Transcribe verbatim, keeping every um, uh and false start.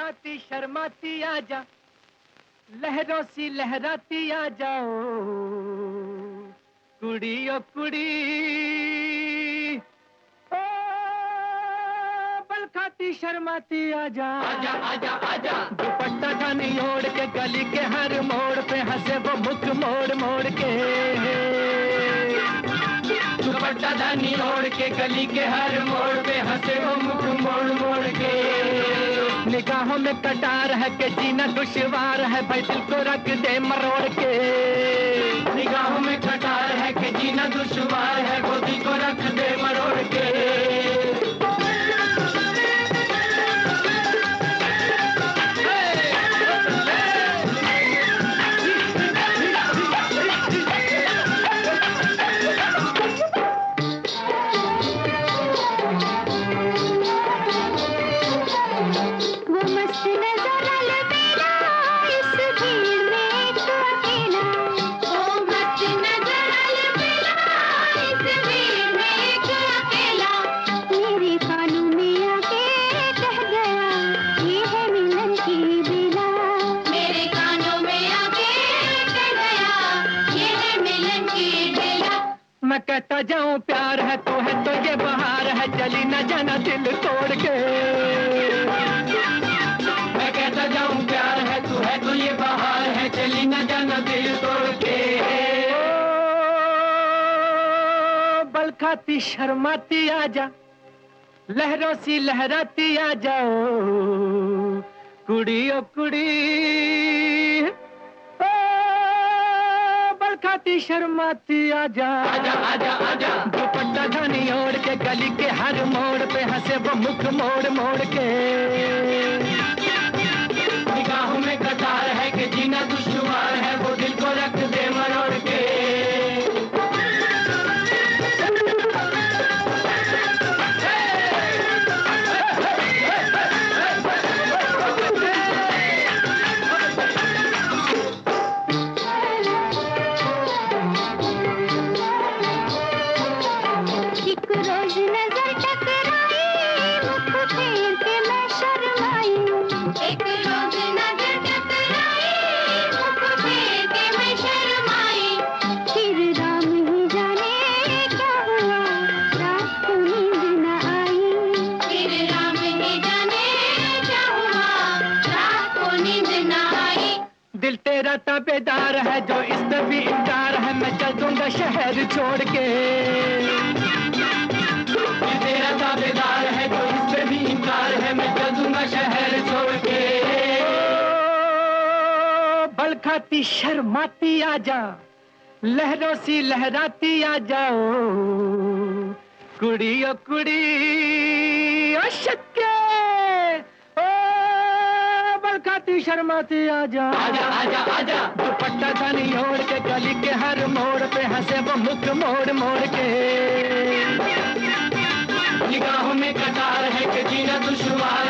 खाती शर्माती आजा, लहरों सी लहराती आ जाओ कुड़ी ओ कुड़ी, ओ बल खाती शर्माती आजा आजा आजा आजा। दुपट्टा धानी ओढ़ के गली के हर मोड़ पे हंसे वो मुख मोड़ मोड़ के, दुपट्टा धानी ओढ़ के गली के हर मोड़ पे हंसे वो मुख मोड़ मोड़ के। निगाहों में कटार है कि जीना दुश्वार है, भाई दिल को रख दे मरोड़ के। निगाहों में कटार है कि जीना दुश्वार है, वो दिल को रख दे मरोड़ के। मैं कहता जाऊं प्यार है तू है तो ये बहार है, चली न जाना दिल तोड़ के। मैं कहता जाऊं प्यार है तू है तो ये बहार है, चली न जाना दिल तोड़ के। बल खाती शर्माती आजा, लहरों सी लहराती आ जाओ कुड़ी ओ कुड़ी, खाती शर्माती आजा आजा आजा आजा। दुपट्टा धानी ओढ़ के गली के हर मोड़ पे हंसे वो मुख मोड़ मोड़ के। निगाहों में कटार है कि जीना दुश्वार है, वो दिल को रख दे मरोड़ के। दिल तेरा ताबेदार है जो इस पे भी इनकार है, मैं चल दूंगा शहर छोड़ के। दिल तेरा ताबेदार है जो इस पे भी इनकार है, मैं चल दूंगा शहर छोड़ के। बल खाती शर्माती आजा, लहरों सी लहराती आ जाओ कुड़ी ओ कुड़ी, ओ शक्के खाती शर्माती आजा आजा आजा आजा। दुपट्टा धानी ओढ़ के गली के हर मोड़ पे हंसे वो मुख मोड़ मोड़ के। निगाहों में कटार है कि जीना दुश्वार